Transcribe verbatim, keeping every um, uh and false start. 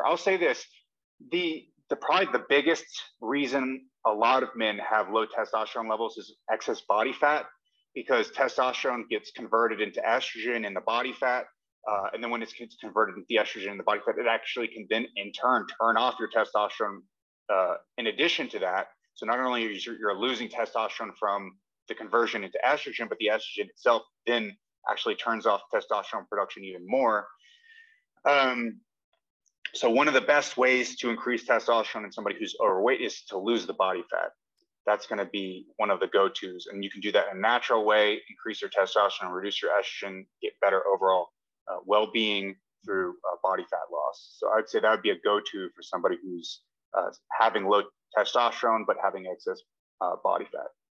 marker. I'll say this, the, the probably the biggest reason a lot of men have low testosterone levels is excess body fat, because testosterone gets converted into estrogen in the body fat. Uh, and then when it's converted into the estrogen in the body fat, it actually can then in turn turn off your testosterone uh, in addition to that. So not only are you, you're losing testosterone from the conversion into estrogen, but the estrogen itself then actually turns off testosterone production even more. Um, so one of the best ways to increase testosterone in somebody who's overweight is to lose the body fat. That's going to be one of the go-tos. And you can do that in a natural way, increase your testosterone, reduce your estrogen, get better overall uh, well-being through uh, body fat loss. So I'd say that would be a go-to for somebody who's uh, having low testosterone, but having excess uh, body fat.